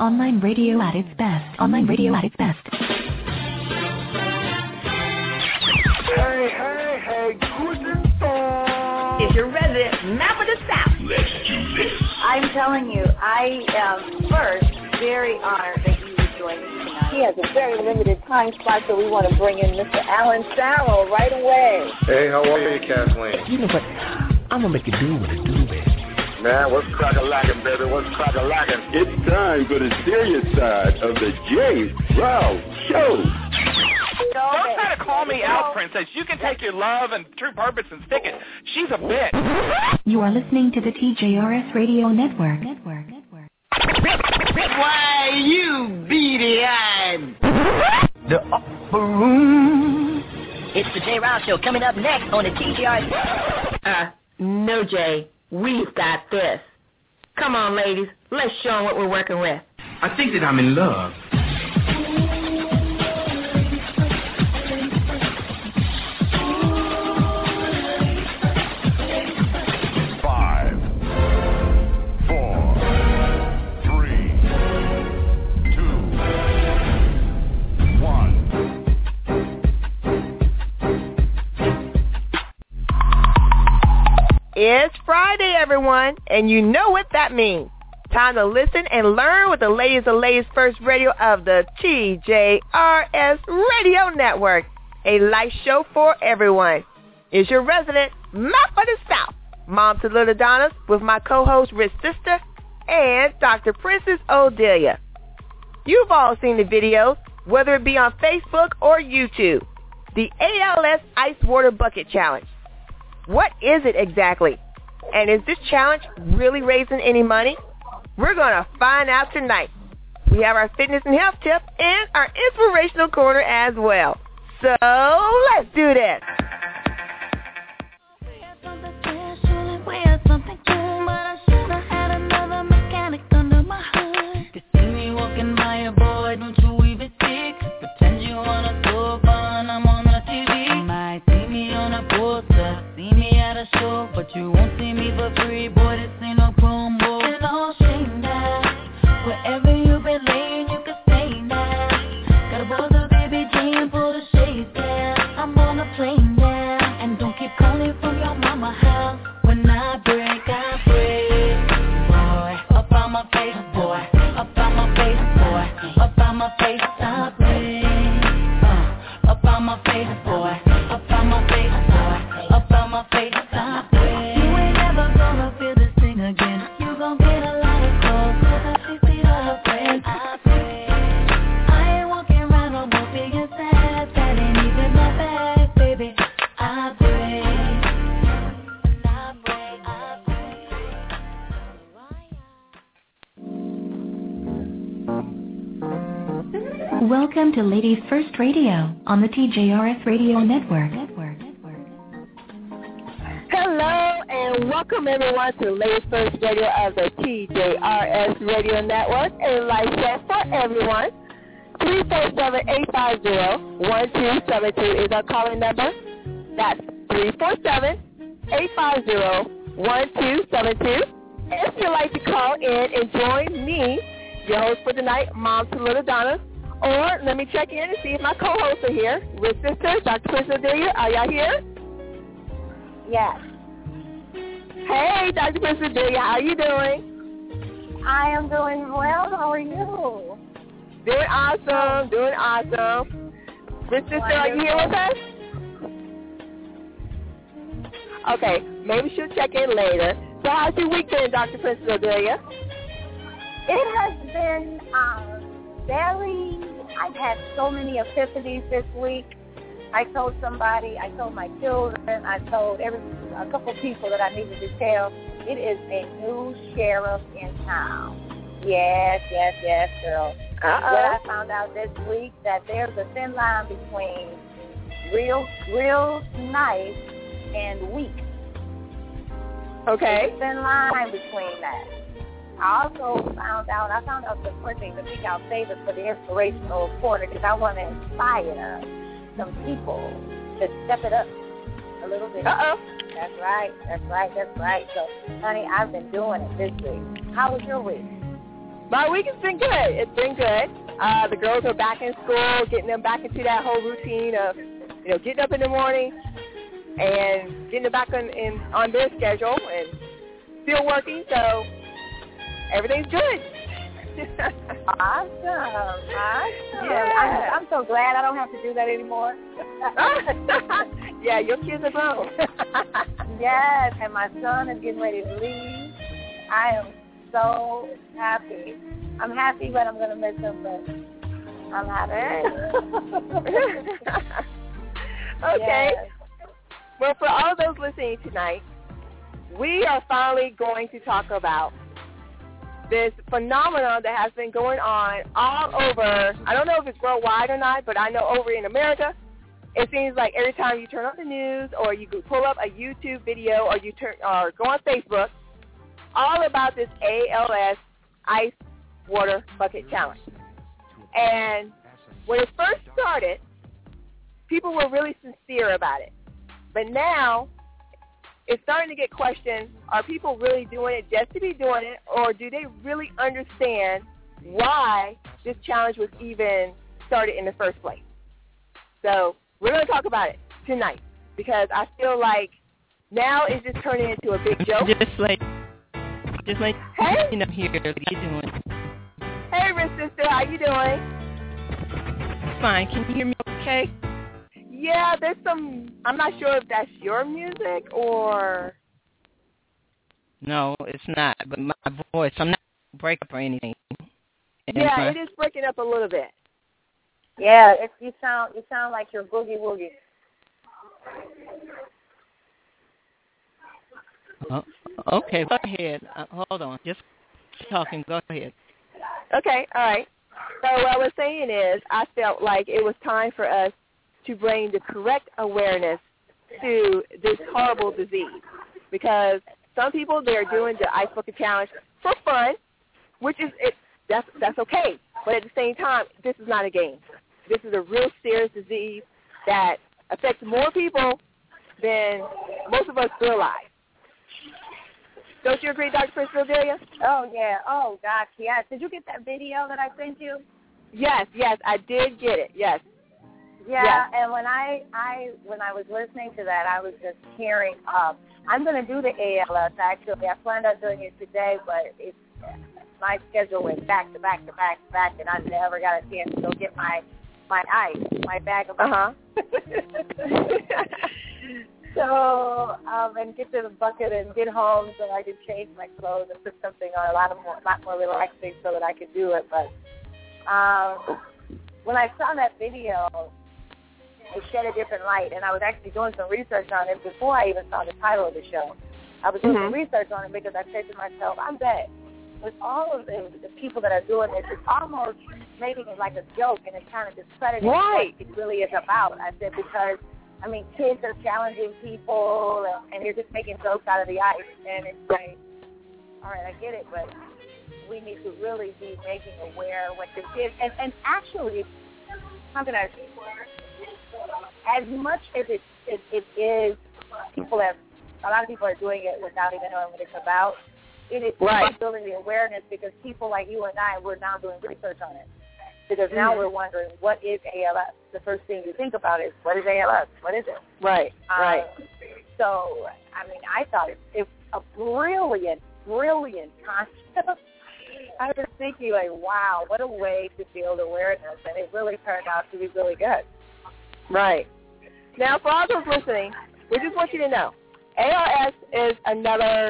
Online radio at its best. Online radio at its best. Hey, guten Tag. Is your resident map of the South. Let's do this. I'm telling you, I am first very honored that you would join me tonight. He has a very limited time slot, so we want to bring in Mr. Alan Sarrow right away. Hey, how are you, Kathleen? You know what? I'm going to make it do what it do, baby. Man, what's crack-a-lackin', baby? What's crack-a-lackin'? It's time for the serious side of the J. Ralph Show. Don't try to call me out, princess. You can take your love and true purpose and stick it. She's a bitch. You are listening to the TJRS Radio Network. Why, you beady-eyed. The upper room. It's the J. Ralph Show coming up next on the TJRS. No, Jay. We've got this. Come on, ladies. Let's show them what we're working with. I think that I'm in love. It's Friday, everyone, and you know what that means. Time to listen and learn with the ladies of Ladies First Radio of the TJRS Radio Network, a life show for everyone. It's your resident map of the South, Mom to Little Donnas, with my co-host, Rich Sister, and Dr. Princess Odelia. You've all seen the videos, whether it be on Facebook or YouTube. The ALS Ice Water Bucket Challenge. What is it exactly? And is this challenge really raising any money? We're going to find out tonight. We have our fitness and health tip and our inspirational corner as well. So let's do this. But you won't see me for free, boy, this ain't no promo. And all shame now, wherever you've been laying, you can stay now. Got a buzzer, baby, Jane, pull the shades down. I'm on a plane now, and don't keep calling from your mama house. When I break, boy, up on my face, boy, up on my face, boy, up on my face, I break, up on my face, boy, up on my face, boy, up on my face, I break. Welcome to Ladies First Radio on the TJRS Radio Network. Hello and welcome everyone to Ladies First Radio of the TJRS Radio Network, a live show for everyone. 347-850-1272 is our calling number. That's 347-850-1272. If you'd like to call in and join me, your host for tonight, Mom to Little Donna, or let me check in and see if my co-hosts are here. With Sister, Dr. Princess Odelia, are y'all here? Yes. Hey, Dr. Princess Odelia, how are you doing? I am doing well. How are you? Doing awesome, doing awesome. Miss Sister, are you here with us? Okay, maybe she'll check in later. So how's your week been, Dr. Princess Odelia? It has been I've had so many epiphanies this week. I told somebody, I told my children, I told a couple people that I needed to tell. It is a new sheriff in town. Yes, girl. What I found out this week, that there's a thin line between real nice and weak. Okay. There's a thin line between that. I also found out some more things. I think I'll save it for the inspirational corner because I want to inspire some people to step it up a little bit. That's right. So, honey, I've been doing it this week. How was your week? My week has been good. It's been good. The girls are back in school, getting them back into that whole routine of, getting up in the morning and getting them back on their schedule and still working. So everything's good. Awesome. Yeah. I'm so glad I don't have to do that anymore. Yeah, your kids are grown. Yes, and my son is getting ready to leave. I am so happy. I'm happy, but I'm going to miss him, but I'm happy. Okay. Yes. Well, for all of those listening tonight, we are finally going to talk about this phenomenon that has been going on all over. I don't know if it's worldwide or not, but I know over in America, it seems like every time you turn on the news or you pull up a YouTube video or or go on Facebook, all about this ALS ice water bucket challenge. And when it first started, people were really sincere about it. But now it's starting to get questioned, are people really doing it just to be doing it, or do they really understand why this challenge was even started in the first place? So we're going to talk about it tonight because I feel like now it's just turning into a big joke. Just like hey, you know, here, what are you doing? Hey, Miss Sister, how you doing? Fine. Can you hear me okay? Yeah, there's some, I'm not sure if that's your music or... No, it's not, but my voice, I'm not break up or anything. Yeah, it is breaking up a little bit. Yeah, you sound like you're boogie woogie. Oh, okay, go ahead. Hold on, just talking, go ahead. Okay, all right. So what I was saying is I felt like it was time for us to bring the correct awareness to this horrible disease, because some people, they're doing the ice bucket challenge for fun, which is that's okay. But at the same time, this is not a game. This is a real serious disease that affects more people than most of us realize. Don't you agree, Dr. Priscilla Delia? Oh yeah. Oh gosh, yes. Did you get that video that I sent you? Yes, I did get it. Yes. Yeah, yes. And when I was listening to that, I was just tearing up. I'm going to do the ALS, actually. I planned on doing it today, but my schedule went back to back, and I never got a chance to go get my ice, my bag of ice. So, and get to the bucket and get home so I could change my clothes and put something on a lot more relaxing so that I could do it. But when I saw that video, it shed a different light, and I was actually doing some research on it before I even saw the title of the show. I was doing some research on it because I said to myself, I bet with all of the people that are doing this, it's almost making it like a joke, and it's kind of discrediting what it really is about. I said, because, I mean, kids are challenging people, and they're just making jokes out of the ice, and it's like, all right, I get it, but we need to really be making aware what this is. And actually, how can I say, as much as it is, a lot of people are doing it without even knowing what it's about. It is building the awareness, because people like you and I, we're now doing research on it. Because now we're wondering, what is ALS? The first thing you think about is, what is ALS? What is it? Right. So, I mean, I thought it's a brilliant concept. I was thinking, like, wow, what a way to build awareness, and it really turned out to be really good. Right. Now, for all those listening, we just want you to know, ALS is another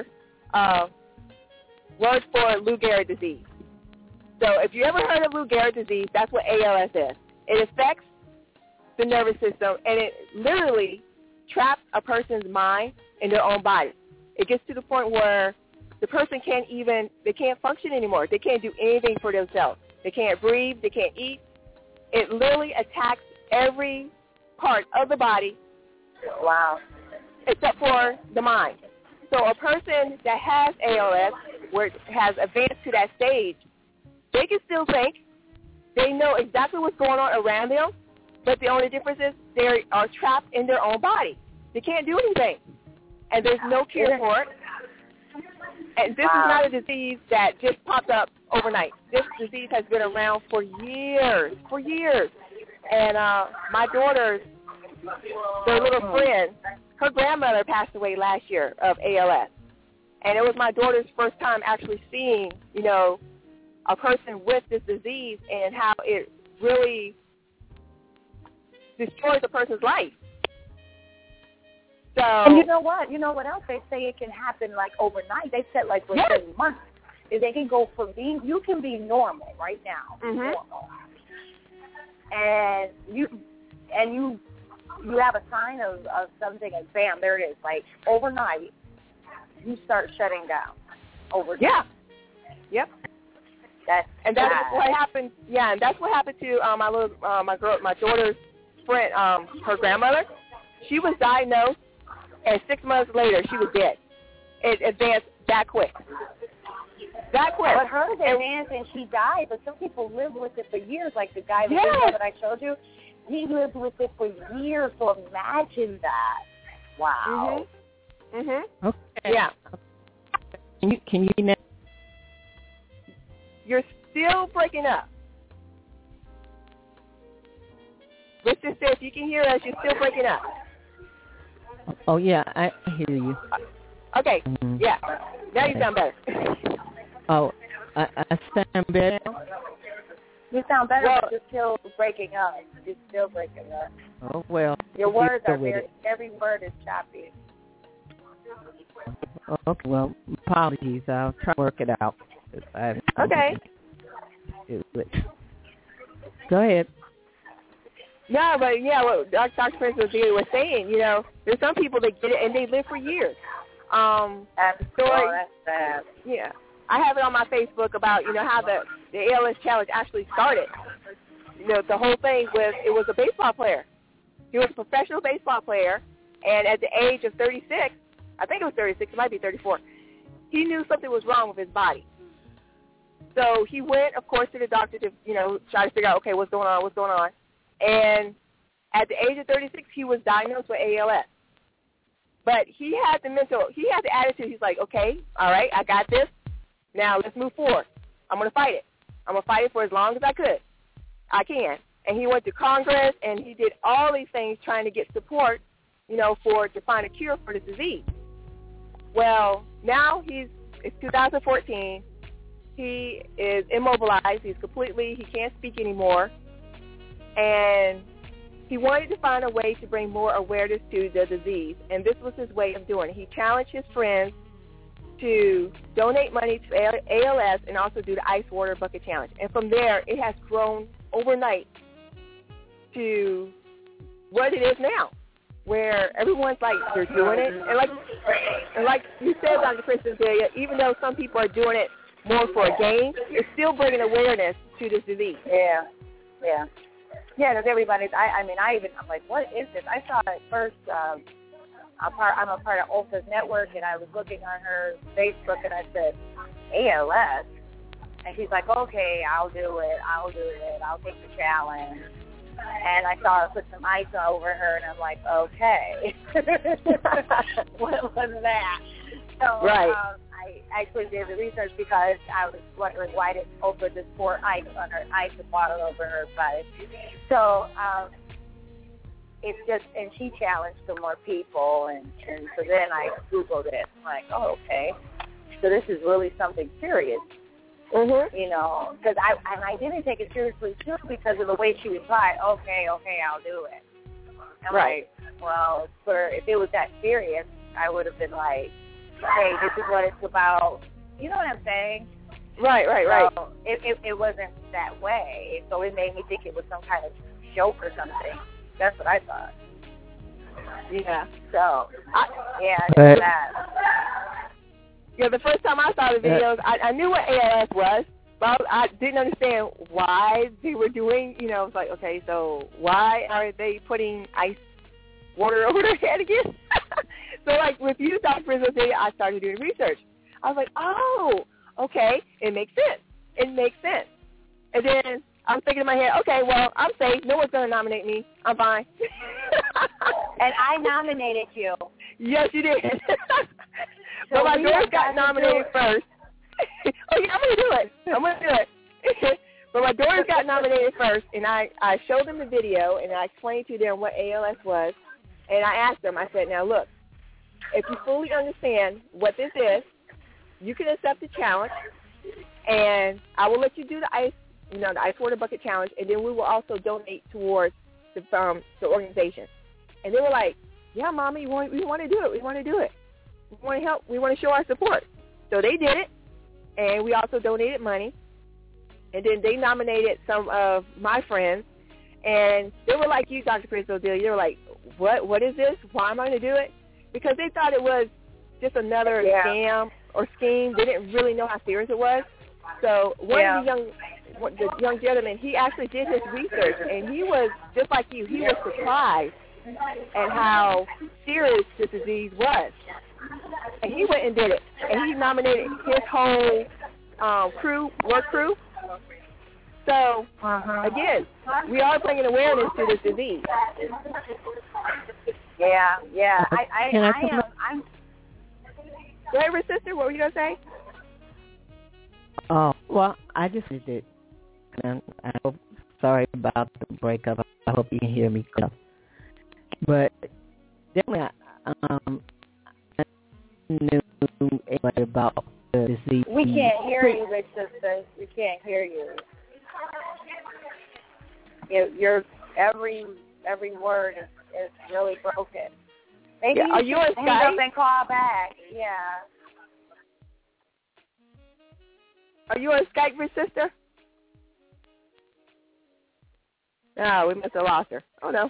word for Lou Gehrig disease. So if you ever heard of Lou Gehrig disease, that's what ALS is. It affects the nervous system, and it literally traps a person's mind in their own body. It gets to the point where the person can't function anymore. They can't do anything for themselves. They can't breathe. They can't eat. It literally attacks every part of the body. Wow. Except for the mind. So a person that has ALS, where it has advanced to that stage, they can still think. They know exactly what's going on around them, but the only difference is they are trapped in their own body. They can't do anything. And there's no cure for it. And this is not a disease that just popped up overnight. This disease has been around for years. And my daughter's, their little friend, her grandmother passed away last year of ALS. And it was my daughter's first time actually seeing, you know, a person with this disease and how it really destroys a person's life. So, and you know what? You know what else? They say it can happen like overnight. They said like within months. They can go from being, you can be normal right now, normal, and you have a sign of something, and bam, there it is. Like overnight, you start shutting down. Overnight. Yeah. Yep. That's what happened. Yeah, and that's what happened to my daughter's friend, her grandmother. She was diagnosed, and 6 months later, she was dead. It advanced that quick. That quick. But hers advanced and she died, but some people live with it for years, like the guy that I showed you. He lived with it for years, so imagine that. Wow. Mm-hmm. Okay. Yeah. Can you now? You're still breaking up. Let's just say if you can hear us, you're still breaking up. Oh, yeah, I hear you. Okay, yeah. Now you sound better. Oh, I sound better? You sound better, but you're still breaking up. You're still breaking up. Oh, well. Your words are every word is choppy. Okay, well, apologies. I'll try to work it out. Okay. Go ahead. No, but yeah, what Dr. Prince was saying, you know, there's some people that get it and they live for years. That's sad. Yeah. I have it on my Facebook about, you know, how the ALS Challenge actually started. You know, the whole thing it was a baseball player. He was a professional baseball player, and at the age of 36, I think it was 36, it might be 34, he knew something was wrong with his body. So he went, of course, to the doctor to, you know, try to figure out, okay, what's going on. And at the age of 36, he was diagnosed with ALS. But he had the attitude. He's like, okay, all right, I got this. Now let's move forward. I'm going to fight it. I'm going to fight it for as long as I can. And he went to Congress, and he did all these things trying to get support, you know, to find a cure for the disease. Well, now it's 2014. He is immobilized. He can't speak anymore. And he wanted to find a way to bring more awareness to the disease, and this was his way of doing it. He challenged his friends to donate money to ALS and also do the Ice Water Bucket Challenge. And from there, it has grown overnight to what it is now, where everyone's like, they're doing it. And like you said, Dr. Kristen, even though some people are doing it more for a gain, it's still bringing awareness to this disease. Yeah. Yeah, because everybody's, I'm like, what is this? I saw it first, I'm a part of Olsa's network, and I was looking on her Facebook, and I said, ALS? And she's like, okay, I'll do it, I'll take the challenge. And I saw her put some ice over her, and I'm like, okay. What was that? So, right. I actually did the research because I was wondering why did Oprah just pour ice and water over her body. So it's just, and she challenged some more people, and so then I Googled it. I'm like, oh, okay. So this is really something serious. Mm-hmm. You know, because I didn't take it seriously too because of the way she replied. Okay, I'll do it. I'm right. Like, well, if it was that serious, I would have been like, hey, this is what it's about. You know what I'm saying? Right. So it wasn't that way. So it made me think it was some kind of joke or something. That's what I thought. Yeah. So, it's that. Yeah, the first time I saw the videos, I knew what ALS was, but I didn't understand why they were doing, you know, it's like, okay, so why are they putting ice water over their head again? So, like, with you, Dr. Rizzo, I started doing research. I was like, oh, okay, it makes sense. And then I'm thinking in my head, okay, well, I'm safe. No one's going to nominate me. I'm fine. And I nominated you. Yes, you did. But my daughter got nominated first. Oh, yeah, I'm going to do it. But my daughters got nominated first, and I showed them the video, and I explained to them what ALS was. And I asked them, I said, now, look, if you fully understand what this is, you can accept the challenge, and I will let you do the ice water bucket challenge, and then we will also donate towards the organization. And they were like, yeah, Mommy, we want to do it. We want to do it. We want to help. We want to show our support. So they did it, and we also donated money. And then they nominated some of my friends, and they were like you, Dr. Prince O'Delia. They were like, what is this? Why am I going to do it? Because they thought it was just another scam or scheme. They didn't really know how serious it was. So one of the young gentleman, he actually did his research, and he was just like you. He was surprised at how serious this disease was. And he went and did it. And he nominated his whole work crew. So, again, we are bringing awareness to this disease. Yeah. I'm. Go ahead, sister. What were you going to say? Oh, well, I just did it. And I'm sorry about the breakup. I hope you can hear me clear. But definitely, I knew about the disease. We can't hear you, big sister. We can't hear you. Your every word is really broken. Maybe are you on hang Skype? up and call back. Yeah. Are you on Skype, big sister? No, we must have lost her. Oh, no.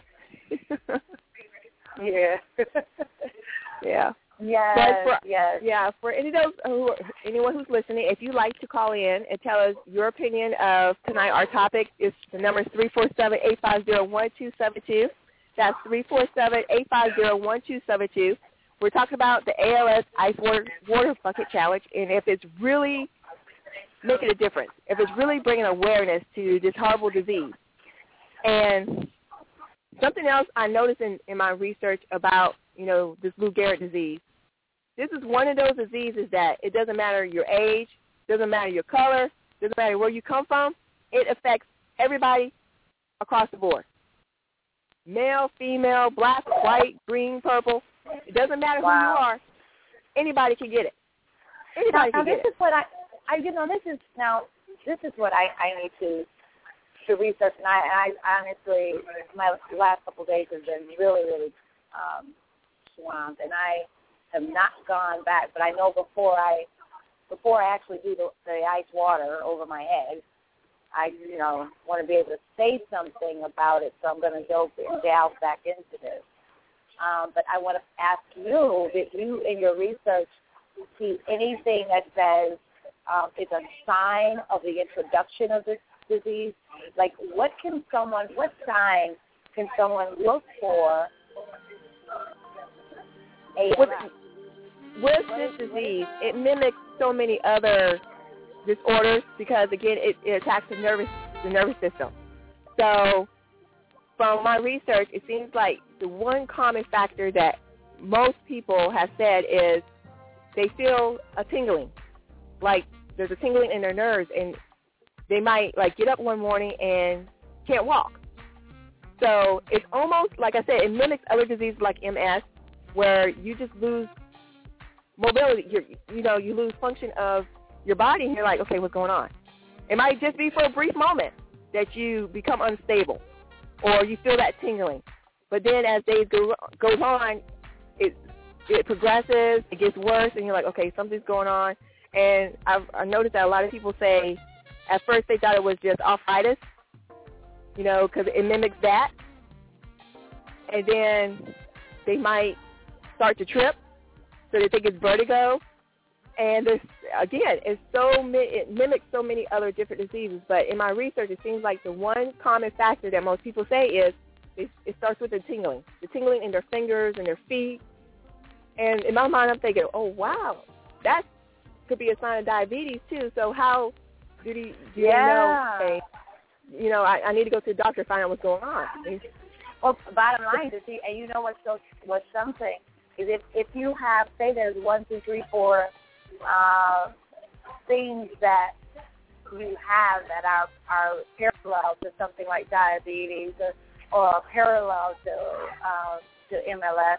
Yeah. Yeah. Yes. Yeah, for anyone who's listening, if you'd like to call in and tell us your opinion of tonight, our topic is the number is 347-850-1272. That's 347-850-1272. We're talking about the ALS Ice Water Bucket Challenge, and if it's really making a difference, if it's really bringing awareness to this horrible disease. And something else I noticed in my research about, this Lou Gehrig disease, this is one of those diseases that it doesn't matter your age, doesn't matter your color, doesn't matter where you come from, it affects everybody across the board. Male, female, black, white, green, purple. It doesn't matter who you are. Anybody can get it. Anybody can get it. This is what this is what I need to research, and I honestly, my last couple of days have been really, really swamped, and I have not gone back. But I know before I actually do the ice water over my head, I want to be able to say something about it. So I'm going to delve back into this. But I want to ask you, did you in your research see anything that says it's a sign of the introduction of this disease? Like, what sign can someone look for? With this disease, it mimics so many other disorders because, again, it attacks the nervous system. So from my research, it seems like the one common factor that most people have said is they feel a tingling, like there's a tingling in their nerves, and they might get up one morning and can't walk. So it's almost, like I said, it mimics other diseases like MS, where you just lose mobility. You lose function of your body, and you're like, okay, what's going on? It might just be for a brief moment that you become unstable, or you feel that tingling. But then as days goes on, it progresses, it gets worse, and you're like, okay, something's going on. And I've noticed that a lot of people say at first they thought it was just arthritis, because it mimics that. And then they might start to trip, so they think it's vertigo. And this, again, it mimics so many other different diseases. But in my research, it seems like the one common factor that most people say is it starts with the tingling in their fingers and their feet. And in my mind, I'm thinking, oh, wow, that could be a sign of diabetes, too. So how do you know, hey, I need to go to the doctor to find out what's going on? Well, bottom line, and you know what's something, is if you have, say there's 1, 2, 3, 4 things that you have that are parallel to something like diabetes or parallel to MLS.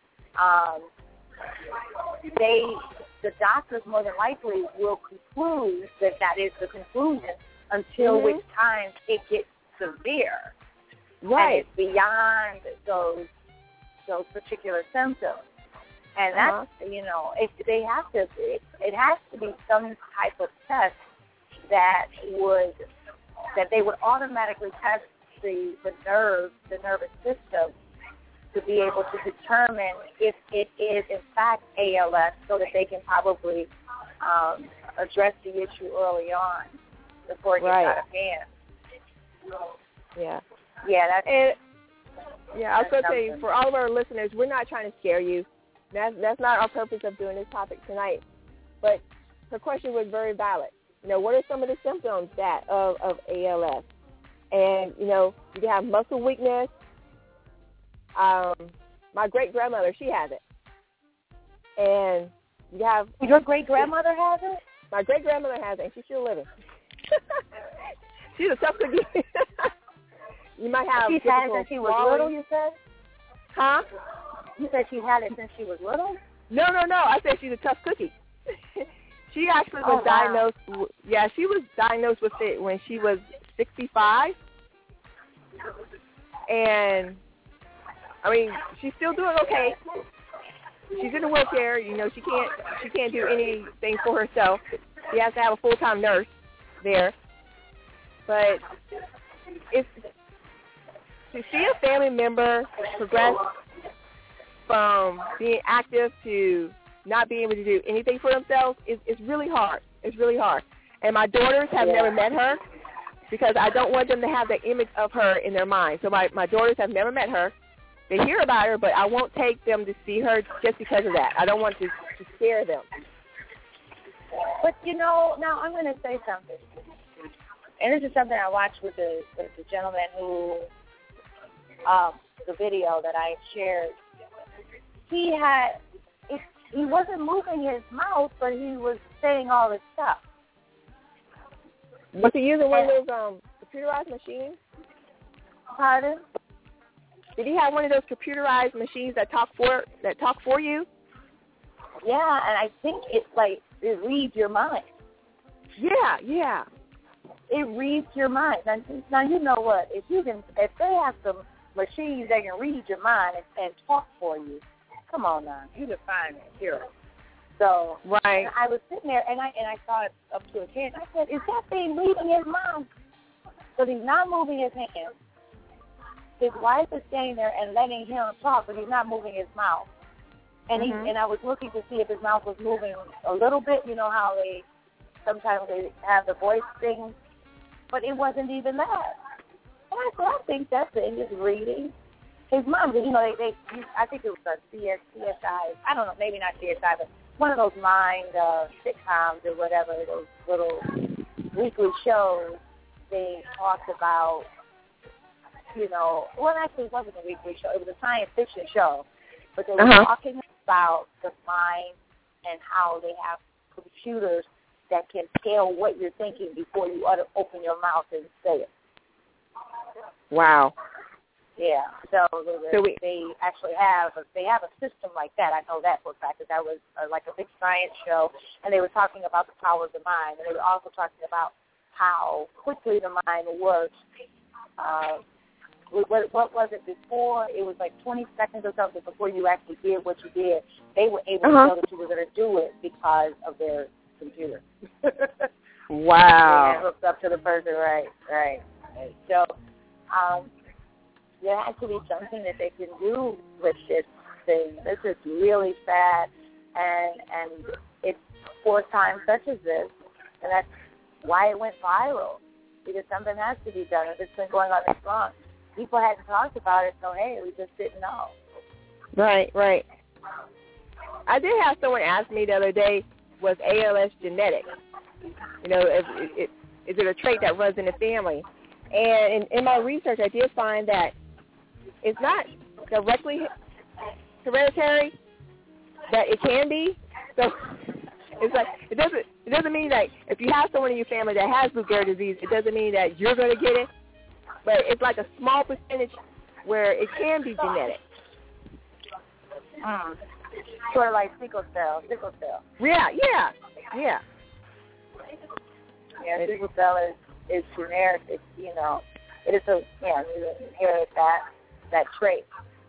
The doctors more than likely will conclude that is the conclusion until which time it gets severe. Right. And it's beyond those particular symptoms. And that's, it has to be some type of test that they would automatically test the nervous system to be able to determine if it is in fact ALS, so that they can probably address the issue early on before it gets out of hand. Yeah. Yeah, that's it. Yeah, I was going to say, for all of our listeners, we're not trying to scare you. That's not our purpose of doing this topic tonight. But her question was very valid. What are some of the symptoms of ALS? And, you can have muscle weakness. My great-grandmother, she has it. And you have... Your great-grandmother has it? My great-grandmother has it, and she's still living. She's a tough cookie. You might have... She's had it since she was little, you said? Huh? You said she had it since she was little? No. I said she's a tough cookie. She actually was diagnosed... Wow. Yeah, she was diagnosed with it when she was 65. And... she's still doing okay. She's in a wheelchair. She can't do anything for herself. She has to have a full-time nurse there. But if to see a family member progress from being active to not being able to do anything for themselves is really hard. It's really hard. And my daughters have never met her because I don't want them to have the image of her in their mind. So my daughters have never met her. They hear about her, but I won't take them to see her just because of that. I don't want to scare them. But, now I'm going to say something. And this is something I watched with the gentleman who, the video that I shared. He wasn't moving his mouth, but he was saying all this stuff. Was he using one of those computerized machines? Pardon? Did he have one of those computerized machines that talk for you? Yeah, and I think it reads your mind. Yeah. It reads your mind. Now you know what? If they have some machines that can read your mind and talk for you, come on now, you can find it here. So right. I was sitting there and I saw it up to a kid. I said, "Is that thing reading his mind?" But he's not moving his hands. His wife is standing there and letting him talk, but he's not moving his mouth. And and I was looking to see if his mouth was moving a little bit. You know how sometimes they have the voice thing, but it wasn't even that. And I said, I think that thing is reading his mind. I think it was a CSI. I don't know, maybe not CSI, but one of those mind sitcoms or whatever, those little weekly shows. They talked about. Actually, it wasn't a weekly show. It was a science fiction show. But they were talking about the mind and how they have computers that can scale what you're thinking before you open your mouth and say it. Wow. Yeah. So they actually have a system like that. I know that for a fact. That was like a big science show, and they were talking about the power of the mind, and they were also talking about how quickly the mind works. What was it before? It was like 20 seconds or something before you actually did what you did. They were able to know that you were going to do it because of their computer. Wow. They had hooked up to the person, right. So there has to be something that they can do with this thing. This is really sad, and it's for times such as this, and that's why it went viral, because something has to be done. If it's been going on this long, people hadn't talked about it, so hey, we just didn't know. Right. I did have someone ask me the other day, was ALS genetic? Is it a trait that runs in the family? And in my research, I did find that it's not directly hereditary, that it can be. So it's like it doesn't mean that if you have someone in your family that has Lou Gehrig disease, it doesn't mean that you're going to get it. But it's like a small percentage where it can be genetic. Sort of like sickle cell. Yeah. Yeah, sickle cell is generic. It's, it is you inherit that trait.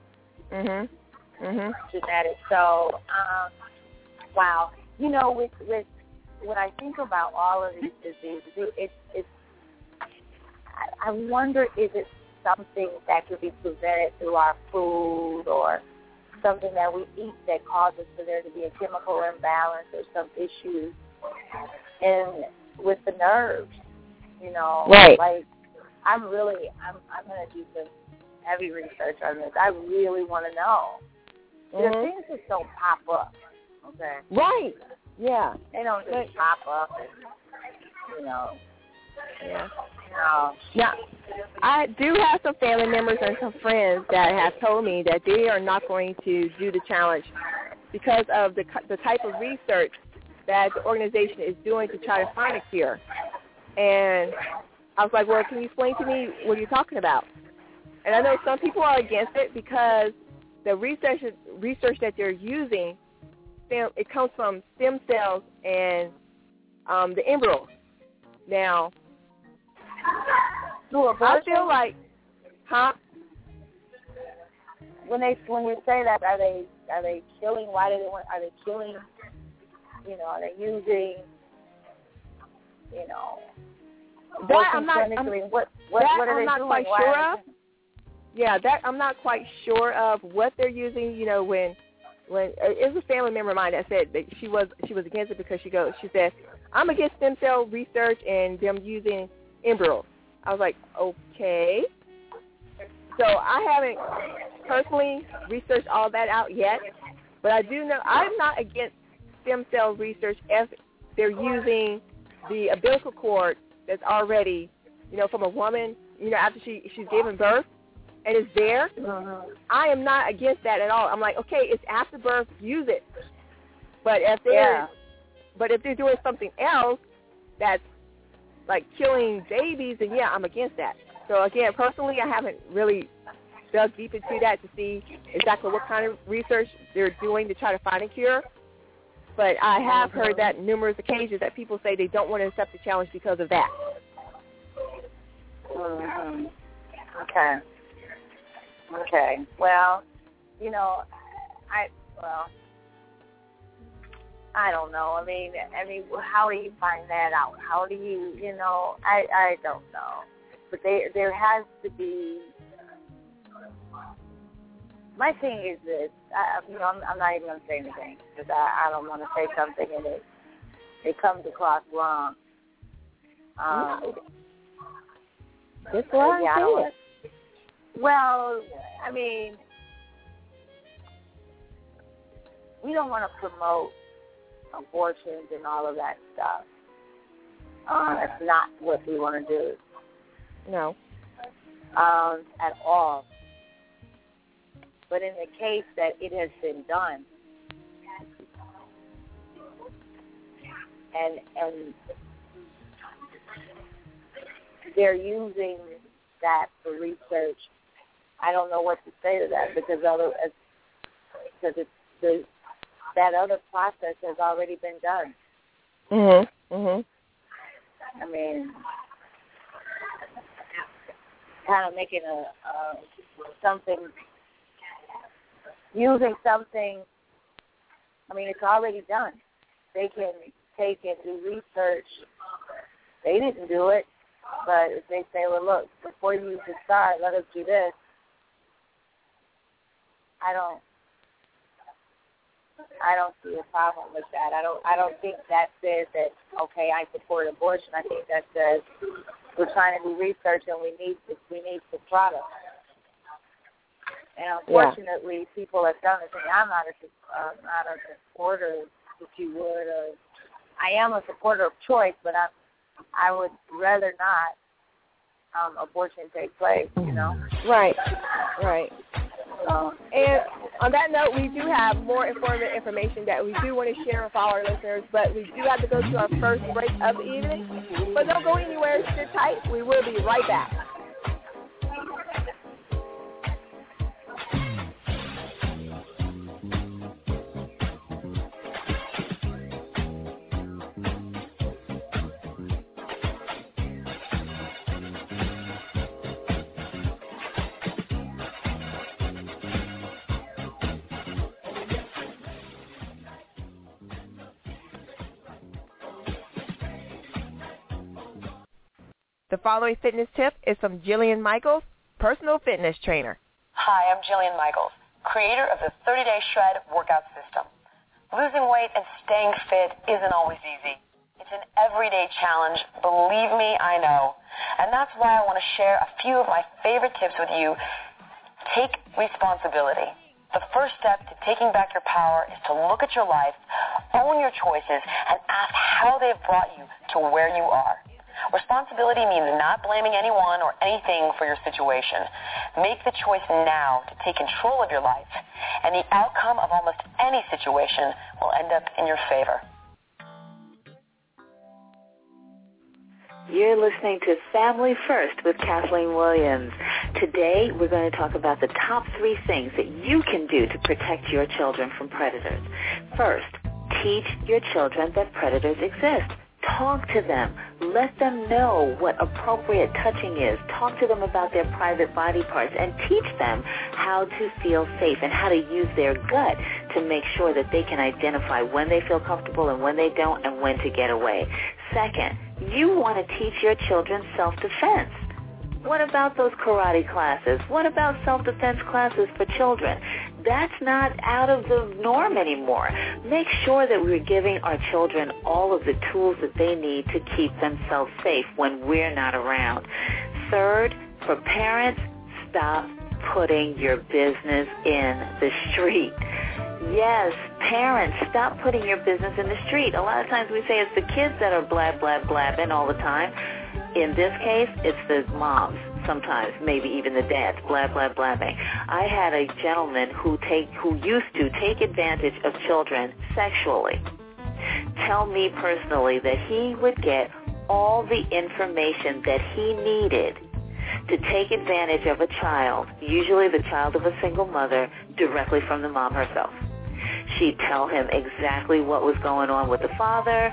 Genetic. So, wow. With when I think about all of these diseases, it's I wonder, is it something that could be prevented through our food or something that we eat that causes for there to be a chemical imbalance or some issues with the nerves, Right. Like, I'm going to do some heavy research on this. I really want to know. Things just don't pop up, okay? Right. Yeah. They don't just pop up and, Yeah. No. Now, I do have some family members and some friends that have told me that they are not going to do the challenge because of the type of research that the organization is doing to try to find a cure. And I was like, well, can you explain to me what you're talking about? And I know some people are against it because the research that they're using, it comes from stem cells and the embryos. Now, I feel like, when you say that, are they killing? Why do they want? Are they killing? Are they using? That I'm not. What are they not doing? Quite sure of. Yeah, that I'm not quite sure of what they're using. When it was a family member of mine that said that she was against it because she said, I'm against stem cell research and them using embryos. I was like, okay. So I haven't personally researched all that out yet, but I do know I'm not against stem cell research if they're using the umbilical cord that's already, from a woman, after she's given birth and it's there. I am not against that at all. I'm like, okay, it's after birth, use it. But if they're doing something else that's like killing babies, then yeah, I'm against that. So again, personally, I haven't really dug deep into that to see exactly what kind of research they're doing to try to find a cure. But I have heard that on numerous occasions that people say they don't want to accept the challenge because of that. Okay. Well, I don't know. I mean, how do you find that out? How do you, I don't know. But there has to be. My thing is this. I'm not even going to say anything because I don't want to say something and it comes across wrong. That's why I say it. Well, I mean, we don't want to promote abortions and all of that stuff. That's not what we want to do. No. At all. But in the case that it has been done, and they're using that for research, I don't know what to say to that because that other process has already been done. I mean, kind of making using something. I mean, it's already done. They can take and do research. They didn't do it, but if they say, well, look, before you decide, let us do this. I don't see a problem with that. I don't think that says that, okay, I support abortion. I think that says we're trying to do research and we need the product. And unfortunately, people have done it. I'm not a supporter, if you would. I am a supporter of choice, but I would rather not abortion take place. Right. And on that note, we do have more informative information that we do want to share with all our listeners, but we do have to go to our first break of the evening. But don't go anywhere. Sit tight. We will be right back. The following fitness tip is from Jillian Michaels, personal fitness trainer. Hi, I'm Jillian Michaels, creator of the 30-Day Shred workout system. Losing weight and staying fit isn't always easy. It's an everyday challenge, believe me, I know. And that's why I want to share a few of my favorite tips with you. Take responsibility. The first step to taking back your power is to look at your life, own your choices, and ask how they've brought you to where you are. Responsibility means not blaming anyone or anything for your situation. Make the choice now to take control of your life, and the outcome of almost any situation will end up in your favor. You're listening to Family First with Kathleen Williams. Today, we're going to talk about the top 3 things that you can do to protect your children from predators. First, teach your children that predators exist. Talk to them. Let them know what appropriate touching is. Talk to them about their private body parts and teach them how to feel safe and how to use their gut to make sure that they can identify when they feel comfortable and when they don't and when to get away. Second, you want to teach your children self-defense. What about those karate classes? What about self-defense classes for children? That's not out of the norm anymore. Make sure that we're giving our children all of the tools that they need to keep themselves safe when we're not around. Third, for parents, stop putting your business in the street. Yes, parents, stop putting your business in the street. A lot of times we say it's the kids that are blabbing all the time. In this case, it's the moms, sometimes, maybe even the dads, blabbing. I had a gentleman who used to take advantage of children sexually tell me personally that he would get all the information that he needed to take advantage of a child, usually the child of a single mother, directly from the mom herself. She'd tell him exactly what was going on with the father,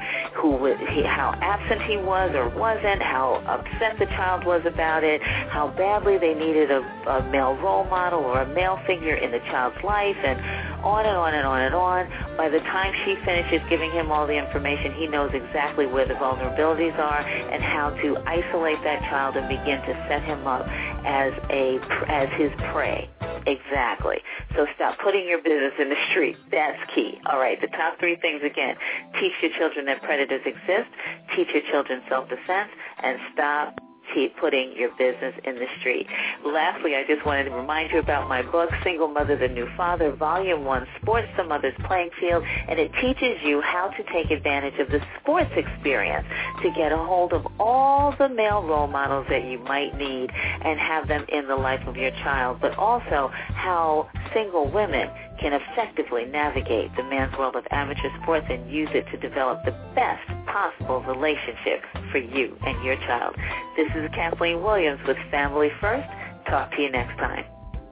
how absent he was or wasn't, how upset the child was about it, how badly they needed a male role model or a male figure in the child's life, and on and on and on and on. By the time she finishes giving him all the information, he knows exactly where the vulnerabilities are and how to isolate that child and begin to set him up as his prey. Exactly. So stop putting your business in the street. That's key. All right, the top 3 things again. Teach your children that predators exist. Teach your children self-defense. And stop putting your business in the street. Lastly, I just wanted to remind you about my book, Single Mother, the New Father, Volume 1, Sports the Mother's Playing Field, and it teaches you how to take advantage of the sports experience to get a hold of all the male role models that you might need and have them in the life of your child, but also how single women can effectively navigate the man's world of amateur sports and use it to develop the best possible relationship for you and your child. This is Kathleen Williams with Family First. Talk to you next time.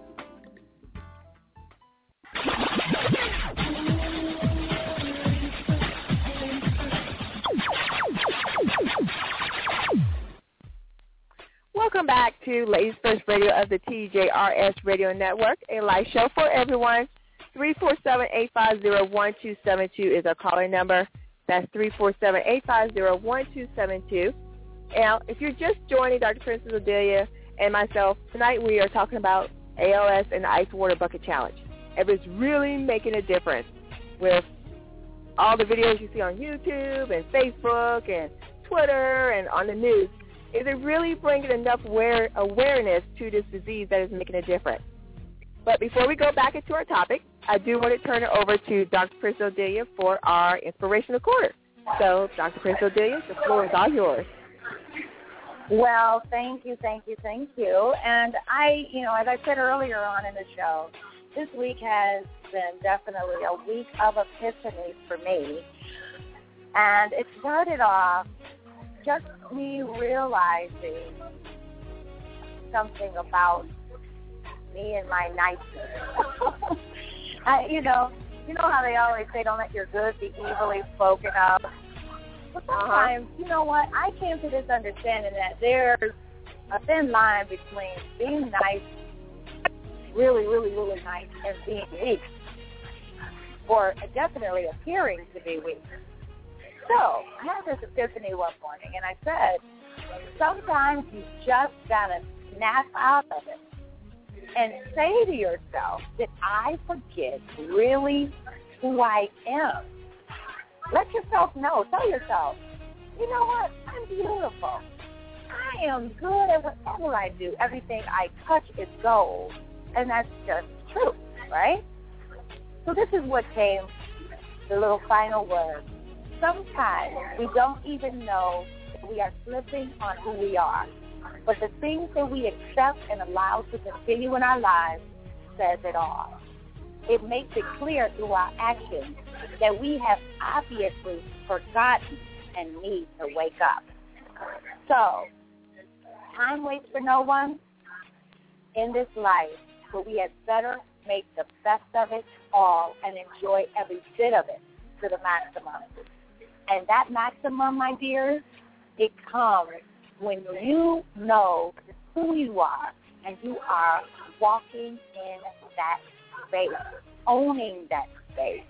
Welcome back to Ladies First Radio of the TJRS Radio Network, a live show for everyone. 347-850-1272 is our calling number. That's 347-850-1272. Now, if you're just joining Dr. Princess Adelia and myself, tonight we are talking about ALS and the Ice Water Bucket Challenge. If it's really making a difference with all the videos you see on YouTube and Facebook and Twitter and on the news, is it really bringing enough awareness to this disease that is making a difference? But before we go back into our topic, I do want to turn it over to Dr. Princess Adelia for our inspirational quarter. So, Dr. Princess Adelia, the floor is all yours. Well, thank you. And as I said earlier on in the show, this week has been definitely a week of epiphanies for me. And it started off just me realizing something about me and my niceness. You know how they always say, don't let your good be evilly spoken of. But sometimes, you know what, I came to this understanding that there's a thin line between being nice, really, really, really nice, and being weak, or definitely appearing to be weak. So I had this epiphany one morning, and I said, sometimes you just got to snap out of it and say to yourself, did I forget really who I am? Let yourself know. Tell yourself, you know what? I'm beautiful. I am good at whatever I do. Everything I touch is gold. And that's just true, right? So this is what came, the little final word. Sometimes we don't even know that we are slipping on who we are. But the things that we accept and allow to continue in our lives says it all. It makes it clear through our actions that we have obviously forgotten and need to wake up. So, time waits for no one in this life, but we had better make the best of it all and enjoy every bit of it to the maximum. And that maximum, my dears, it comes when you know who you are and you are walking in that space, owning that space.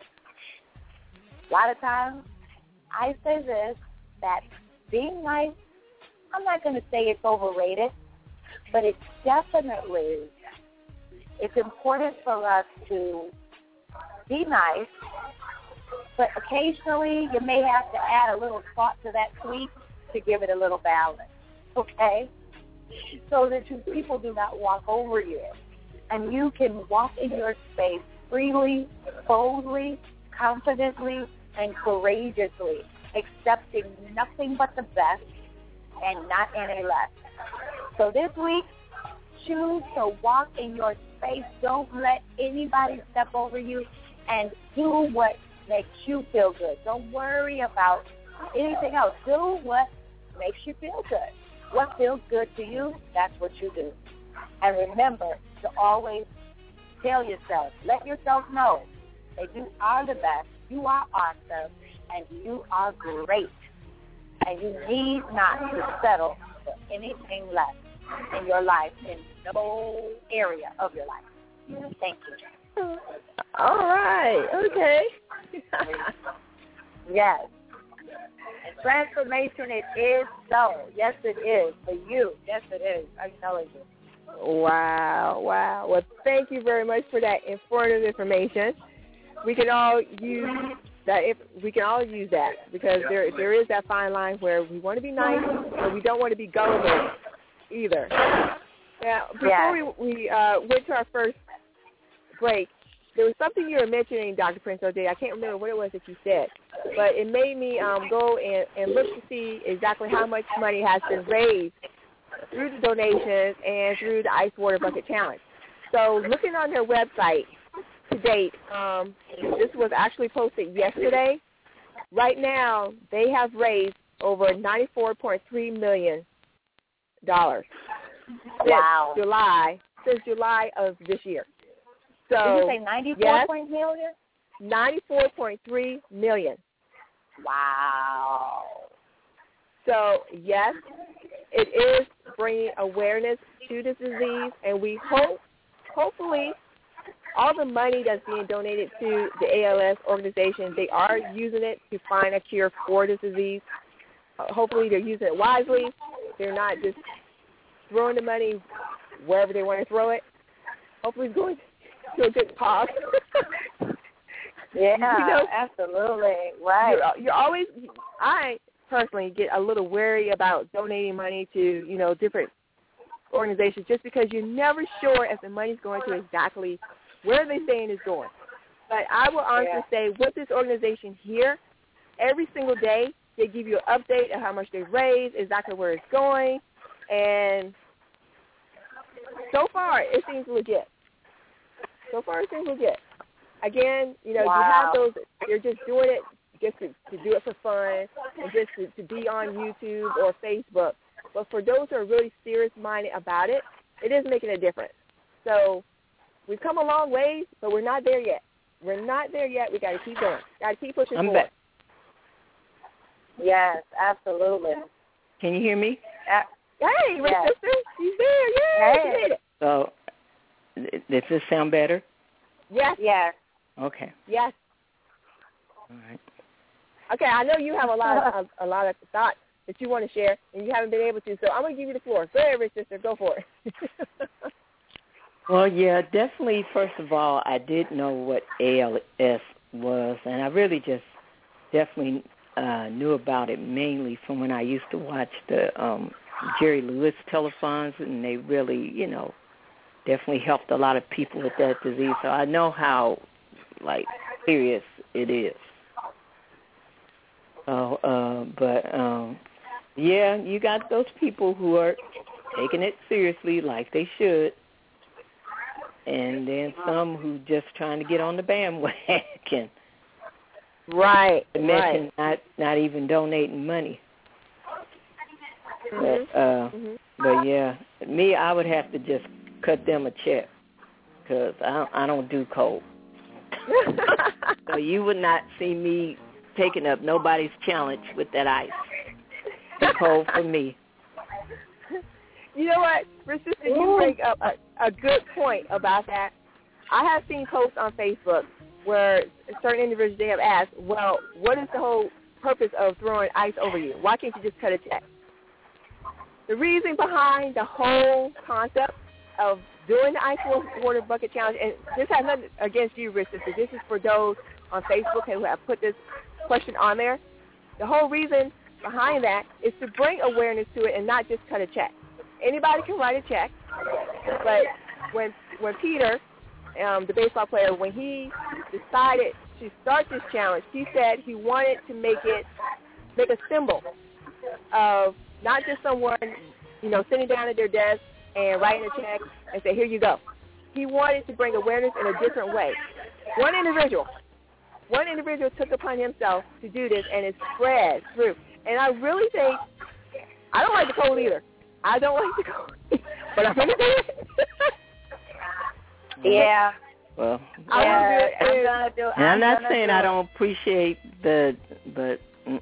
A lot of times I say this, that being nice, I'm not going to say it's overrated, but it's important for us to be nice, but occasionally you may have to add a little salt to that sweet to give it a little balance, okay? So that people do not walk over you. And you can walk in your space freely, boldly, confidently, and courageously, accepting nothing but the best and not any less. So this week, choose to walk in your space. Don't let anybody step over you, and do what makes you feel good. Don't worry about anything else. Do what makes you feel good. What feels good to you, that's what you do. And remember to always tell yourself, let yourself know that you are the best, you are awesome, and you are great. And you need not to settle for anything less in your life, in no area of your life. Thank you. All right. Okay. Yes. And transformation, it is so. Yes, it is. For you. Yes, it is. I'm telling you. Wow. Well, thank you very much for that informative information. We can all use that. We can all use that because there is that fine line where we want to be nice, but we don't want to be gullible either. Now, before we went to our first break, there was something you were mentioning, Dr. Prince O'Day. I can't remember what it was that you said, but it made me go and look to see exactly how much money has been raised through the donations and through the Ice Water Bucket Challenge. So looking on their website to date, this was actually posted yesterday. Right now, they have raised over $94.3 million since July of this year. So, did you say 94 million? 94.3 million. Wow. So, yes, it is bringing awareness to this disease, and we hopefully, all the money that's being donated to the ALS organization, they are using it to find a cure for this disease. Hopefully they're using it wisely. They're not just throwing the money wherever they want to throw it. Hopefully it's going to a good cause. Yeah, absolutely. Right. You're always, I personally get a little wary about donating money to, different organizations just because you're never sure if the money's going to exactly where they're saying it's going. But I will honestly say with this organization here, every single day they give you an update of how much they've raised, exactly where it's going, and so far it seems legit. So far, things are good. Again, you know, Wow. you have those, you're just doing it just to do it for fun and just to be on YouTube or Facebook. But for those who are really serious-minded about it, it is making a difference. So we've come a long ways, but we're not there yet. We're not there yet. We got to keep going. Got to keep pushing forward. back. Yes, absolutely. Can you hear me? Hey, my Yes. sister, she's there. Yeah, she made it. So, does this sound better? Yes. Yes. Okay. Yes. All right. Okay, I know you have a lot of thoughts that you want to share, and you haven't been able to. So I'm going to give you the floor. Go ahead, Rich Sister. Go for it. Well, yeah, definitely. First of all, I did know what ALS was, and I really just definitely knew about it mainly from when I used to watch the Jerry Lewis telethons, and they really, you know, definitely helped a lot of people with that disease. So I know how, like, serious it is. Yeah, you got those people who are taking it seriously like they should, and then some who just trying to get on the bandwagon. Right. To mention not even donating money. But yeah, me, I would have to just cut them a check because I don't do cold. So you would not see me taking up nobody's challenge with that ice. Too cold for me. You know what, Rich Sister, you bring up a good point about that. I have seen posts on Facebook where certain individuals, they have asked, well, what is the whole purpose of throwing ice over you? Why can't you just cut a check? The reason behind the whole concept of doing the ice water bucket challenge, and this has nothing against you, Rich Sister. This is for those on Facebook who have put this question on there. The whole reason behind that is to bring awareness to it and not just cut a check. Anybody can write a check, but when Peter, the baseball player, when he decided to start this challenge, he said he wanted to make a symbol of not just someone, you know, sitting down at their desk and writing a check and say, here you go. He wanted to bring awareness in a different way. One individual took upon himself to do this, and it spread through. And I really think, I don't like the cold either. I don't like the cold, but I'm going to do it. Yeah. Well, I'm gonna do it. And I'm not saying I don't appreciate but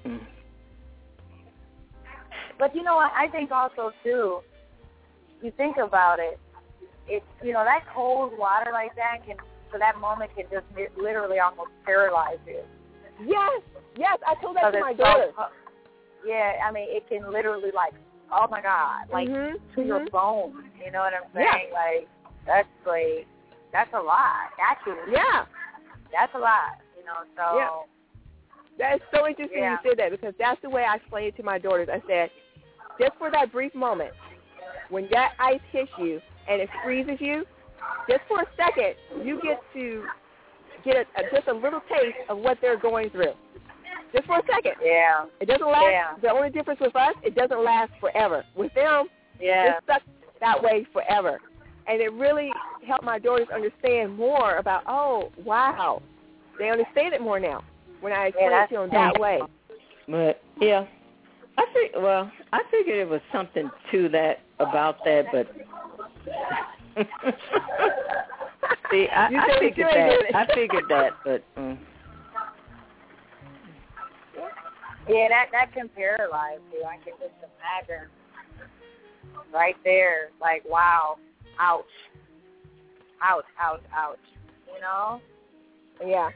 But you know what? I think also too, you think about it, it's, you know, that cold water like that can, for that moment, can just literally almost paralyze you. Yes, I told that to my daughter. Yeah, I mean, it can literally, like, oh my God, like to your bones. You know what I'm saying? Yeah. Like, that's a lot, actually. Yeah. That's a lot, you know, so. Yeah. That is so interesting you said that, because that's the way I explained it to my daughters. I said, just for that brief moment, when that ice hits you and it freezes you, just for a second, you get to get just a little taste of what they're going through. Just for a second. Yeah. It doesn't last. Yeah. The only difference with us, it doesn't last forever. With them, it's stuck that way forever. And it really helped my daughters understand more about, oh, wow. They understand it more now when I explain it to them that way. But, yeah. I figured it was something to that, about that, but see, I figured that, but yeah, that can paralyze you. I can just imagine right there, like, wow, ouch, you know? Yeah.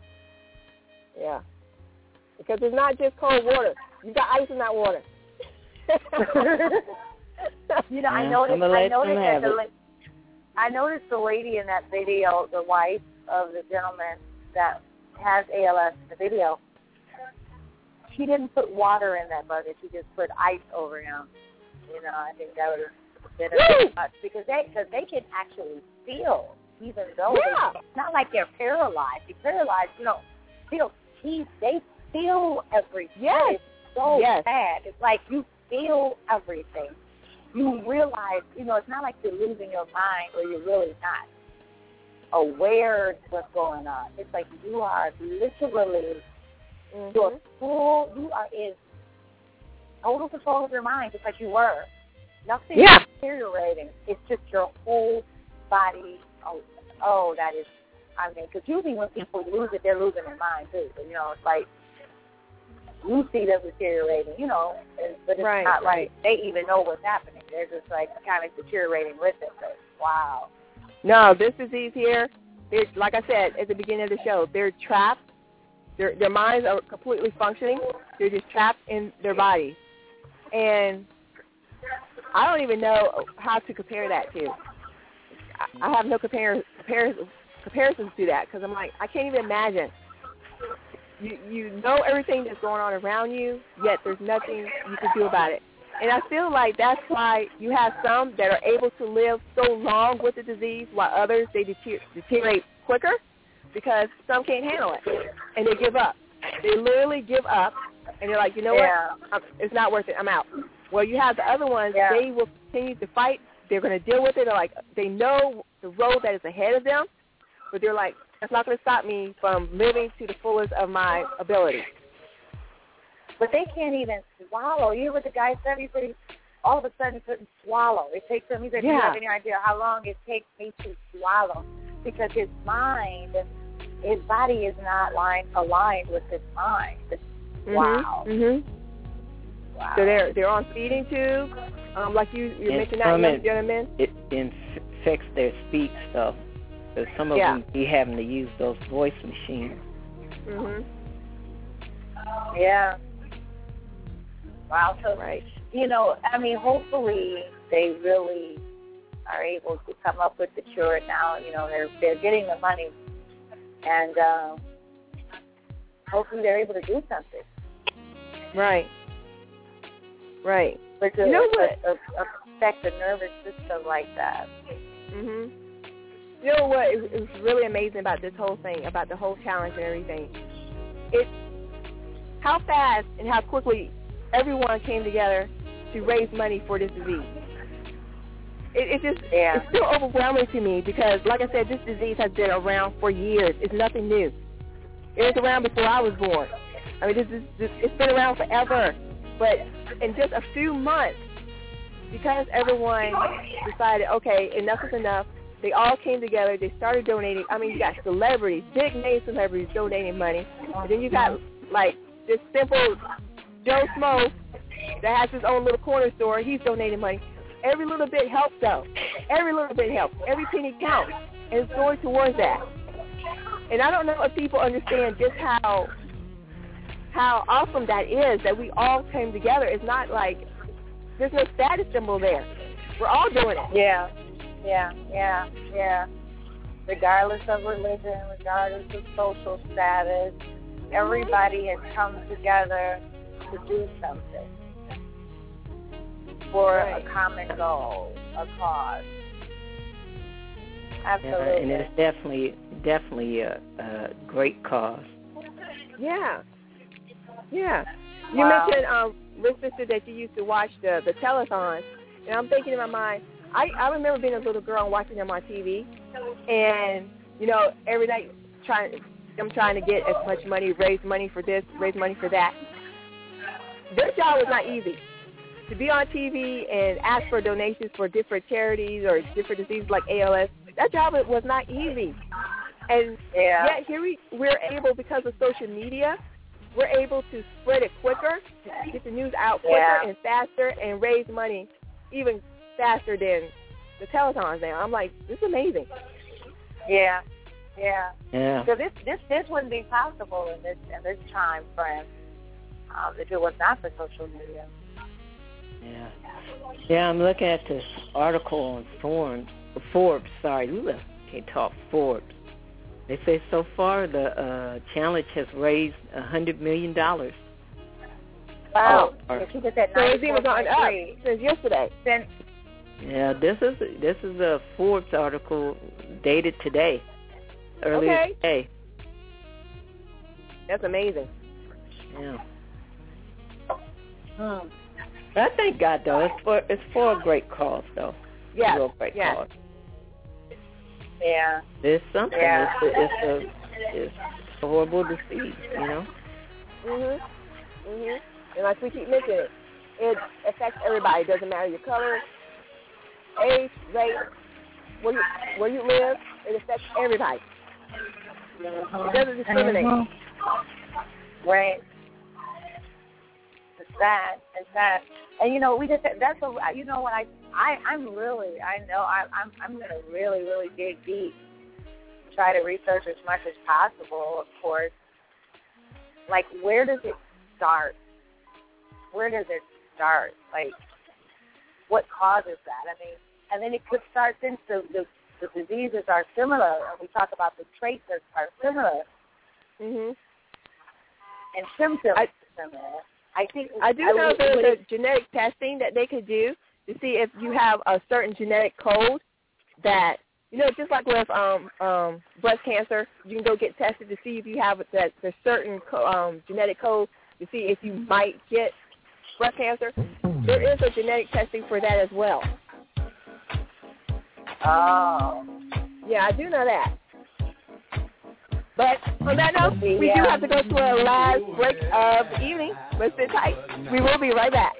Because it's not just cold water. You got ice in that water. You know, I noticed the lady in that video, the wife of the gentleman that has ALS in the video, she didn't put water in that bucket. She just put ice over him. You know, I think that would have been a bit much, because they can actually feel, even though it's not like they're paralyzed. They're paralyzed, you know, they feel everything. It's so bad. It's like you feel everything. You realize, you know, it's not like you're losing your mind, or you're really not. aware of what's going on. It's like you are literally, you are in total control of your mind, just like you were. Nothing is deteriorating. It's just your whole body. Oh, that is, I mean, because usually when people lose it, they're losing their mind too. So, you know, it's like you see them deteriorating, you know, but it's not like they even know what's happening. They're just like kind of deteriorating with it. So, wow. No, this disease here, like I said at the beginning of the show, they're trapped. Their minds are completely functioning. They're just trapped in their bodies. And I don't even know how to compare that to. I have no comparisons to that because I'm like, I can't even imagine. You know everything that's going on around you, yet there's nothing you can do about it. And I feel like that's why you have some that are able to live so long with the disease while others, they deteriorate quicker because some can't handle it, and they give up. They literally give up, and they're like, you know what, it's not worth it, I'm out. Well, you have the other ones, they will continue to fight. They're going to deal with it. They're like, they know the road that is ahead of them, but they're like, that's not going to stop me from living to the fullest of my ability. But they can't even swallow. You hear what the guy said? He said he all of a sudden couldn't swallow. It takes him, he said, do you have any idea how long it takes me to swallow? Because his mind, his body is not aligned with his mind. Wow. Mm-hmm. Wow. So they're on feeding tubes, like you mentioned that, young gentleman. It infects their speech stuff. So some of them be having to use those voice machines. Mhm. Yeah. Wow. So, you know, I mean, hopefully they really are able to come up with the cure now. You know, they're getting the money, and hopefully they're able to do something. Right. Right. But you know what? Affect the nervous system like that. Mhm. You know what? It was really amazing about this whole thing, about the whole challenge and everything. It's how fast and how quickly everyone came together to raise money for this disease. It's still overwhelming to me because, like I said, this disease has been around for years. It's nothing new. It was around before I was born. I mean, it's been around forever. But in just a few months, because everyone decided, okay, enough is enough, they all came together. They started donating. I mean, you got celebrities, big-name celebrities donating money. And then you got, like, this simple Joe Smo that has his own little corner store. He's donating money. Every little bit helps, though. Every little bit helps. Every penny counts. And it's going towards that. And I don't know if people understand just how awesome that is, that we all came together. It's not like there's no status symbol there. We're all doing it. Yeah. Regardless of religion, regardless of social status, everybody has come together to do something for a common goal, a cause. Absolutely. And it's definitely a great cause. Yeah. You mentioned, Miss Sister, that you used to watch the telethons, and I'm thinking in my mind, I remember being a little girl and watching them on TV, and, you know, every night I'm trying to get as much money, raise money for this, raise money for that. Their job was not easy. To be on TV and ask for donations for different charities or different diseases like ALS, that job was not easy. And yet here we're able, because of social media, we're able to spread it quicker, get the news out quicker and faster, and raise money even faster than the telethons now. I'm like, this is amazing. Yeah. So this wouldn't be possible in this time frame if it was not for social media. Yeah, I'm looking at this article on Forbes. Sorry, can't talk. Forbes. They say so far the challenge has raised $100 million. Wow! If you get that, so it's even gone up since yesterday. Yeah, this is a Forbes article dated today, earlier today. That's amazing. Yeah. But I thank God though. It's for a great cause though. Yeah. Real great cause. Yeah. It's something. Yeah. It's horrible to see, you know. And like we keep mentioning, it affects everybody. It doesn't matter your color, age, race, where you live. It affects everybody. It doesn't discriminate. Right. It's sad. It's sad. And you know, we just that's a you know what I'm gonna really dig deep. Try to research as much as possible, of course. Like, where does it start? Like, what causes that? I mean, and then it could start since the diseases are similar, and we talk about the traits that are similar. And symptoms are similar. I do know there's a genetic testing that they could do to see if you have a certain genetic code that, you know, just like with breast cancer, you can go get tested to see if you have that the certain genetic code to see if you might get breast cancer. There is a genetic testing for that as well. Oh. Yeah, I do know that. But on that note, we do have to go to our last break of the evening. But sit tight. We will be right back.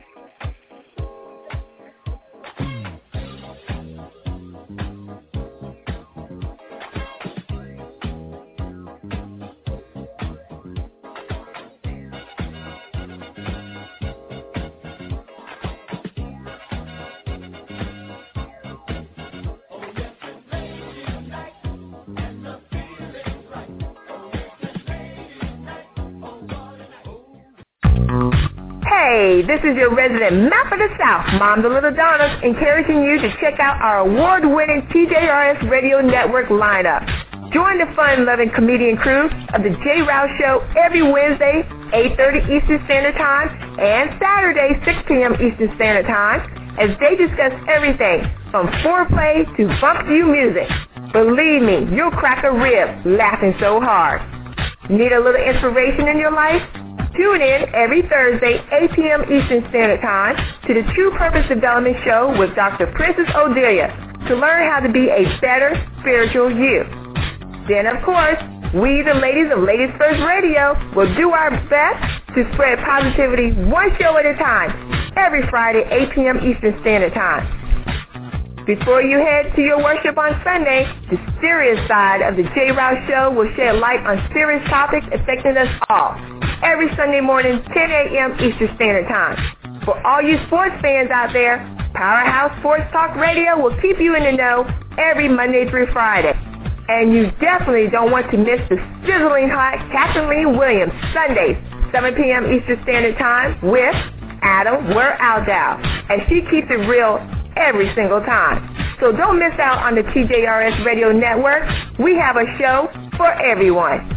Hey, this is your resident map of the South, Mom the Little Donnas, encouraging you to check out our award-winning TJRS Radio Network lineup. Join the fun-loving comedian crew of the J. Rouse Show every Wednesday, 8:30 Eastern Standard Time, and Saturday, 6 p.m. Eastern Standard Time, as they discuss everything from foreplay to bump you music. Believe me, you'll crack a rib laughing so hard. Need a little inspiration in your life? Tune in every Thursday, 8 p.m. Eastern Standard Time to the True Purpose Development Show with Dr. Princess Odelia to learn how to be a better spiritual you. Then, of course, we, the ladies of Ladies First Radio, will do our best to spread positivity one show at a time every Friday, 8 p.m. Eastern Standard Time. Before you head to your worship on Sunday, the serious side of the J. Rouse Show will shed light on serious topics affecting us all. Every Sunday morning, 10 a.m. Eastern Standard Time. For all you sports fans out there, Powerhouse Sports Talk Radio will keep you in the know every Monday through Friday. And you definitely don't want to miss the sizzling hot Kathleen Williams Sundays, 7 p.m. Eastern Standard Time with Adam Ware Aldow, and she keeps it real every single time. So don't miss out on the TJRS Radio Network. We have a show for everyone.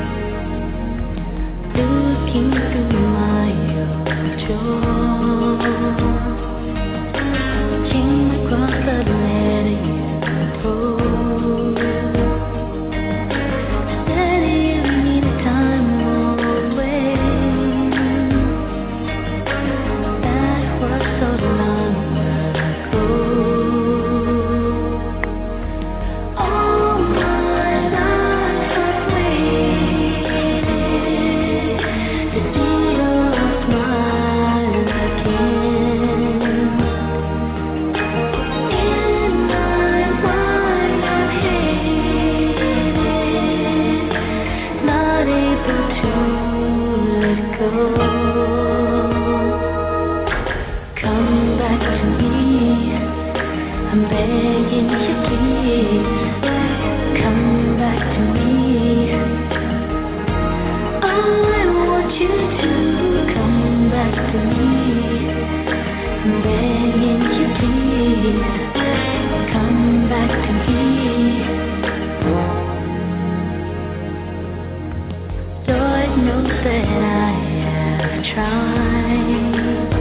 Looking through my control, came across a letter you wrote. Said you need a time away. That was so long ago. All my life I've waited to see your smile again. In my mind I'm hated, not able to let go. Come back to me, I'm begging you please. Come back to me, I want you to come back to me. I'm begging you please. Come back to me. Lord knows that I have tried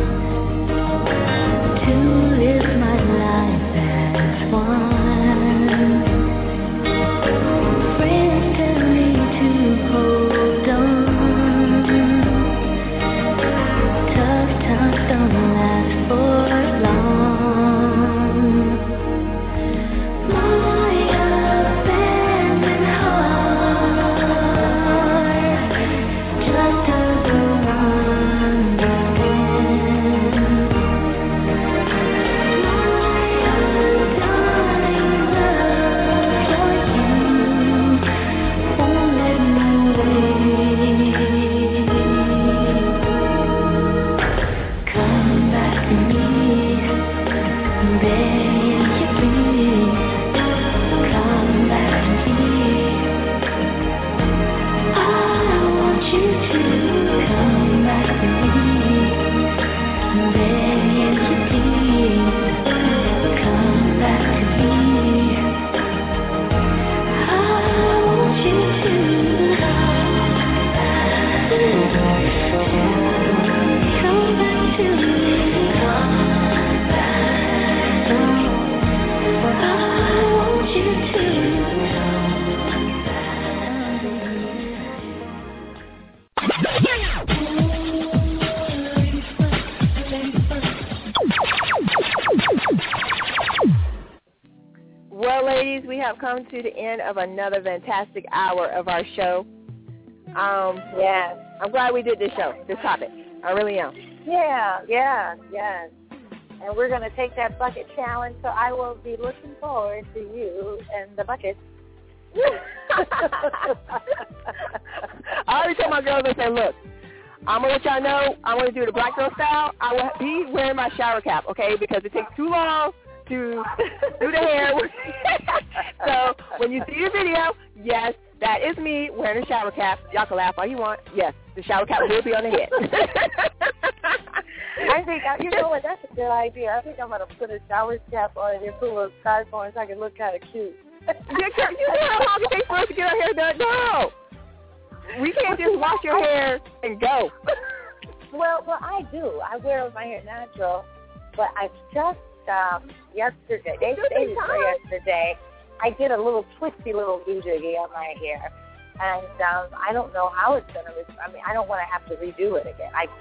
to live my life as one. Friends tell me to hold on. Tough times don't last for long. My have come to the end of another fantastic hour of our show. Yes. I'm glad we did this show, this topic. I really am. Yeah. And we're going to take that bucket challenge, so I will be looking forward to you and the bucket. I already told my girls, I said, look, I'm going to let y'all know I'm going to do the black girl style. I will be wearing my shower cap, okay, because it takes too long to do the hair. So when you see the video, yes, that is me wearing a shower cap. Y'all can laugh all you want. Yes, the shower cap will be on the head. I think, you know what, that's a good idea. I think I'm going to put a shower cap on and put a little scarf on so I can look kind of cute. You know how long it takes for us to get our hair done? No. We can't just wash your hair and go. Well, I do. I wear my hair natural, but I just yesterday, day before yesterday, I did a little twisty little doohickey on my hair, and I don't know how it's gonna. I mean, I don't want to have to redo it again. I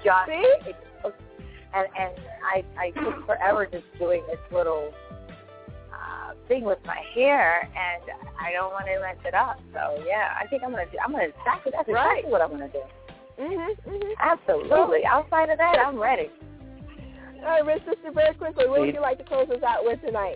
took forever just doing this little thing with my hair, and I don't want to mess it up. So yeah, I think I'm gonna exactly that's exactly what I'm gonna do. Absolutely. Outside of that, I'm ready. All right, Miss Sister, very quickly, what would you like to close us out with tonight?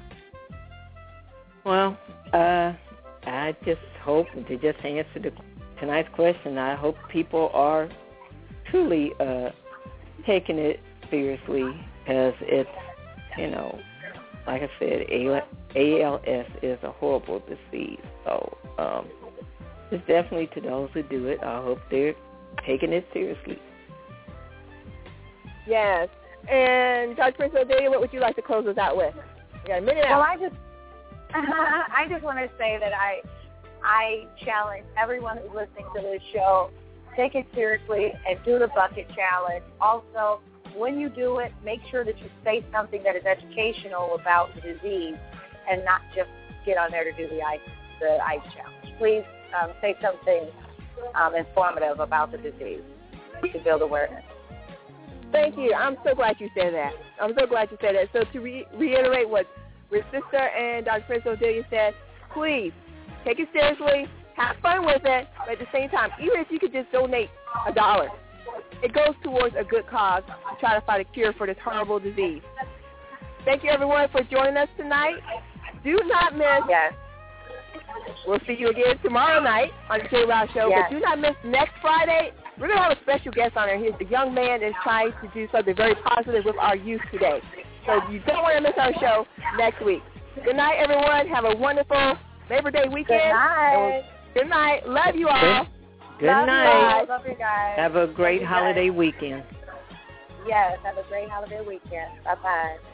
Well, I just hope to just answer tonight's question. I hope people are truly taking it seriously, because it's, like I said, ALS is a horrible disease. So it's definitely to those who do it. I hope they're taking it seriously. Yes. And Dr. Prince O'Dea, what would you like to close us out with? We got a minute out. Well, I just want to say that I challenge everyone who's listening to this show, take it seriously and do the bucket challenge. Also, when you do it, make sure that you say something that is educational about the disease and not just get on there to do the ice challenge. Please say something informative about the disease to build awareness. Thank you. I'm so glad you said that. So to reiterate what Rick Sister and Dr. Prince O'Dea said, please take it seriously, have fun with it, but at the same time, even if you could just donate $1, it goes towards a good cause to try to find a cure for this horrible disease. Thank you, everyone, for joining us tonight. Do not miss. Yes. We'll see you again tomorrow night on the J. Rouse Show. Yes. But do not miss next Friday. We're going to have a special guest on there. He's a young man that's trying to do something very positive with our youth today. So you don't want to miss our show next week. Good night, everyone. Have a wonderful Labor Day weekend. Good night. Good night. Love you all. Good night. Love you guys. Have a great holiday weekend. Yes, have a great holiday weekend. Bye-bye.